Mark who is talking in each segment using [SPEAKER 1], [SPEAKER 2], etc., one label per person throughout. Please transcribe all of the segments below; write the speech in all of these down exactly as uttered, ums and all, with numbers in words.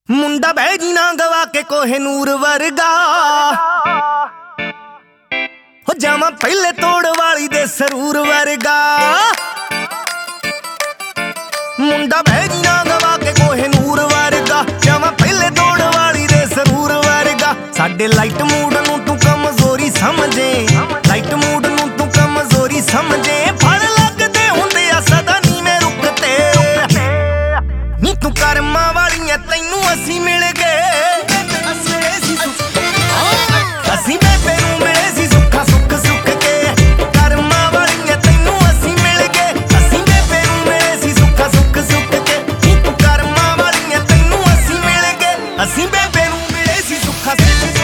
[SPEAKER 1] ਮੁੰਡਾ ਬਹਿਜੀ ਨਾ ਗਵਾ ਕੇ ਕੋਹੇ ਨੂਰ ਵਰਗਾ ਹੋ ਜਾਵਾਂ ਪਹਿਲੇ ਤੋੜ ਵਾਲੀ ਦੇ ਸਰੂਰ ਵਰਗਾ। ਮੁੰਡਾ ਬਹਿਜੀ ਨਾ ਗਵਾ ਕੇ ਕੋਹੇ ਨੂਰ ਵਰਗਾ ਜਾਵਾਂ ਪਹਿਲੇ ਤੋੜ ਵਾਲੀ ਦੇ ਸਰੂਰ ਵਰਗਾ। ਸਾਡੇ ਲਾਈਟ ਮੂਡ ਨੂੰ ਤੂੰ ਕਮਜ਼ੋਰੀ ਸਮਝੇ, ਲਾਈਟ ਮੂਡ ਨੂੰ ਤੂੰ ਕਮਜ਼ੋਰੀ ਸਮਝੇ। ਫੜ ਲੱਗਦੇ ਹੁੰਦੇ ਆ ਸਦਾ ਨੀਵੇਂ ਰੁੱਖ ਤੇ ਨੀ ਤੂੰ ਕਰਮਾਂ ਵਾਲੀਆਂ ਤੈਨੂੰ ਅਸੀਂ ਮਿਲ ਗਏ। ਅਸੀਂ ਬੇਬੇ ਨੂੰ ਮਿਲੇ ਸੀ ਸੁੱਖਾ ਸੁੱਖ ਸੁੱਖ ਕੇ, ਕਰਮਾਂ ਵਾਲੀਆਂ ਤੈਨੂੰ ਅਸੀਂ ਮਿਲ ਗਏ। ਅਸੀਂ ਬੇਬੇ ਨੂੰ ਮਿਲੇ ਸੀ ਸੁੱਖਾ ਸੁੱਖ ਸੁੱਖ ਕੇ ਨੀ ਤੂੰ ਕਰਮਾਂ ਵਾਲੀਆਂ ਤੈਨੂੰ ਅਸੀਂ ਮਿਲ ਗਏ। ਅਸੀਂ ਬੇਬੇ ਨੂੰ ਮਿਲੇ ਸੀ ਸੁੱਖਾ ਸੁੱਖ ਸੁੱਖ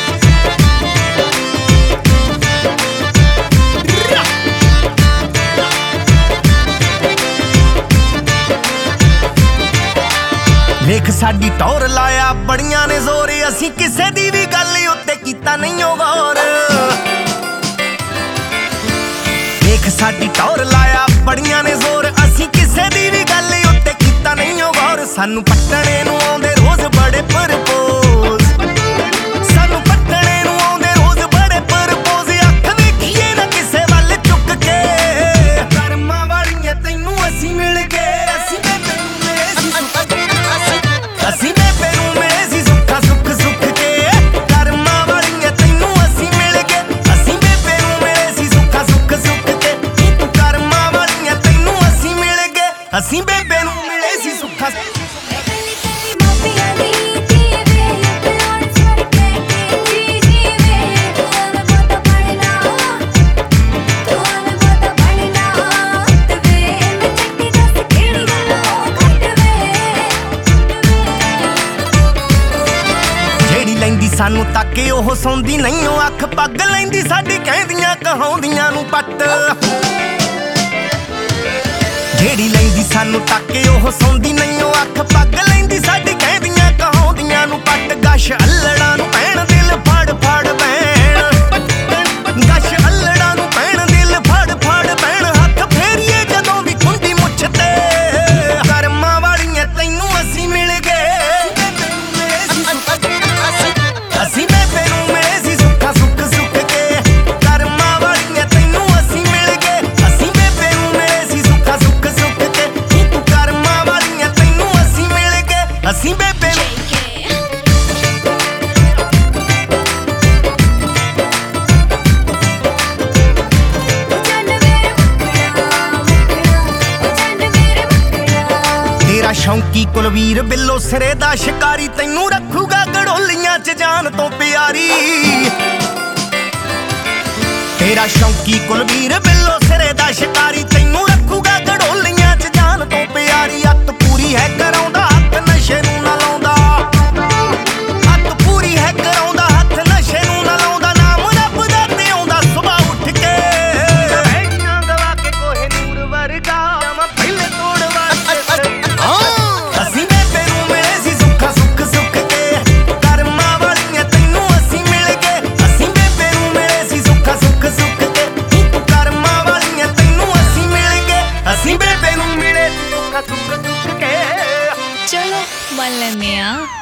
[SPEAKER 1] ਵੇਖ ਸਾਡੀ ਟੌਰ ਲਾਇਆ ਬੜੀਆਂ ਨੇ ਜ਼ੋਰ, ਅਸੀਂ ਕਿਸੇ ਦੀ ਵੀ ਗੱਲ ਉੱਤੇ ਕੀਤਾ ਨਹੀਂ ਓ ਗੌਰ। ਵੇਖ ਸਾਡੀ ਟੌਰ ਲਾਇਆ ਬੜੀਆਂ ਨੇ ਜ਼ੋਰ, ਅਸੀਂ ਕਿਸੇ ਦੀ ਵੀ ਗੱਲ ਉੱਤੇ ਕੀਤਾ ਨਹੀਂ ਓ ਗੌਰ। ਸਾਨੂੰ ਪੱਟਣੇ ਨੂੰ ਆਉਂਦੇ ਰੋਜ਼ ਬੜੇ ਪਰਪੋਜ਼, ਸਾਨੂੰ ਪੱਟਣੇ ਨੂੰ ਆਉਂਦੇ ਰੋਜ਼ ਬੜੇ ਪਰਪੋਜ਼। ਅੱਖ ਵੇਖੀਏ ਨਾ ਕਿਸੇ ਵੱਲ ਝੁੱਕ ਕੇ, ਕਰਮਾਂ ਵਾਲੀਆਂ ਤੈਨੂੰ ਅਸੀਂ ਮਿਲ ਗਏ। ਅਸੀਂ ਬੇਬੇ ਨੂੰ ਮਿਲੇ ਸੀ ਅਸੀਂ ਬੇਬੇ ਨੂੰ ਮਿਲੇ ਸੀ ਸੁੱਖਾ ਸੁੱਖ ਸੁੱਖ ਕੇ, ਕਰਮਾਂ ਵਾਲੀਆਂ ਤੈਨੂੰ ਅਸੀਂ ਮਿਲ ਗਏ। ਅਸੀਂ ਬੇਬੇ ਨੂੰ ਮਿਲੇ ਸੀ ਸੁੱਖਾ ਸੁੱਖ ਸੁੱਖ ਕੇ ਨੀ ਤੂੰ ਕਰਮਾਂ ਵਾਲੀਆਂ ਤੈਨੂੰ ਅਸੀਂ ਮਿਲ ਗਏ। ਅਸੀਂ ਬੇਬੇ ਨੂੰ ਮਿਲੇ ਸੀ ਸੁੱਖਾ ਲੈਂਦੀ ਸਾਨੂੰ ਤਾਕੇ ਉਹ ਸੌਂਦੀ ਨਹੀਂ ਉਹ ਅੱਖ ਪੱਗ ਲੈਂਦੀ ਸਾਡੀ ਕਹਿੰਦੀਆਂ ਕਹਾਉਂਦੀਆਂ ਨੂੰ ਪੱਟ। ਜਿਹੜੀ ਲੈਂਦੀ ਸਾਨੂੰ ਤਾਕੇ ਉਹ ਸੌਂਦੀ ਨਹੀਂ ਉਹ ਅੱਖ ਪੱਗ ਲੈਂਦੀ ਸਾਡੀ ਕਹਿੰਦੀਆਂ ਕਹਾਉਂਦੀਆਂ ਨੂੰ ਪੱਟ। ਗਸ਼ ਅੱਲੜਾਂ ਨੂੰ ਪੈਣ ਦਿਲ ਫੜ ਫੜ ਪੈਣ, ਗਸ਼ ਅੱਲੜਾਂ ਨੂੰ ਪੈਣ ਦਿਲ ਫੜ ਫੜ ਪੈਣ। ਹੱਥ ਫੇਰੀਏ ਜਦੋਂ ਵੀ ਖੁੰਡੀ ਮੁੱਛ ਤੇ, ਕਰਮਾਂ ਵਾਲੀਆਂ ਤੈਨੂੰ ਅਸੀਂ ਮਿਲ ਗਏ। ਅਸੀਂ ਬੇਬੇ ਨੂੰ ਮਿਲੇ ਸੀ ਸੁੱਖਾ ਸੁੱਖ ਸੁੱਖ ਕੇ, ਕਰਮਾਂ ਵਾਲੀਆਂ ਤੈਨੂੰ ਅਸੀਂ ਮਿਲ ਗਏ। ਅਸੀਂ ਬੇਬੇ ਨੂੰ ਮਿਲੇ ਸੀ ਸੁੱਖਾ ਸੁੱਖ ਸੁੱਖ ਕੇ ਨੀ ਤੂੰ ਕਰਮਾਂ ਵਾਲੀਆਂ ਤੈਨੂੰ ਅਸੀਂ ਮਿਲ ਗਏ। ਅਸੀਂ ਬੇਬੇ ਨੂੰ ਤੇਰਾ ਸ਼ੌਂਕੀ ਕੁਲਵੀਰ ਬਿੱਲੋ ਸਿਰੇ ਦਾ ਸ਼ਿਕਾਰੀ ਤੈਨੂੰ ਰੱਖੂਗਾ ਗੜੋਲੀਆਂ ਚ ਜਾਨ ਤੋਂ ਪਿਆਰੀ। ਤੇਰਾ ਸ਼ੌਂਕੀ ਕੁਲਵੀਰ ਬਿੱਲੋ ਸਿਰੇ ਦਾ ਸ਼ਿਕਾਰੀ ਤੈਨੂੰ ਰੱਖੂਗਾ ਗੜੋਲੀਆਂ ਚ ਜਾਨ ਤੋਂ ਪਿਆਰੀ। ਅੱਤ ਪੂਰੀ ਹੈ ਕਰਾਉਂਦਾ ਹੱਥ ਨਸ਼ੇ ਨੂੰ ਨਾ ਲਾਉਂਦਾ, ਅੱਤ ਪੂਰੀ ਹੈ ਕਰਾਉਂਦਾ ਹੱਥ ਨਸ਼ੇ ਨੂੰ ਨਾ ਲਾਉਂਦਾ। ਨਾਮ ਰੱਬ ਦਾ ਤੇ ਆਉਂਦਾ ਸੁਬਾਹ ਉੱਠ ਕੇ, ਬਹਿਣਾ ਗਵਾ ਕੇ ਕੋਹੇ ਨੂਰ ਵਰਗਾ ਜਾਵਾਂ ਪਹਿਲੇ ਤੋੜ ਵਾਸਤੇ। ਅਸੀਂ ਬੇਬੇ ਨੂੰ ਮਿਲੇ ਸੀ ਸੁੱਖਾ ਸੁੱਖ ਸੁੱਖ ਕੇ, ਕਰਮਾਂ ਵਾਲੀਆਂ ਤੈਨੂੰ ਅਸੀਂ ਮਿਲ ਗਏ। ਅਸੀਂ ਬੇਬੇ ਨੂੰ ਮਿਲੇ ਸੀ ਸੁੱਖਾ ਸੁੱਖ ਸੁੱਖ ਕੇ ਨੀ ਤੂੰ ਕਰਮਾਂ ਵਾਲੀਆਂ ਤੈਨੂੰ ਅਸੀਂ ਮਿਲ ਗਏ। ਅਸੀਂ ਬੇਬੇ ਨੂੰ ਮਿਲੇ ਸੁੱਖਾ ਸੁੱਖ ਸੁੱਖ ਕੇ।
[SPEAKER 2] ਚਲੋ ਮੰਨ ਲੈਂਦੇ ਆ।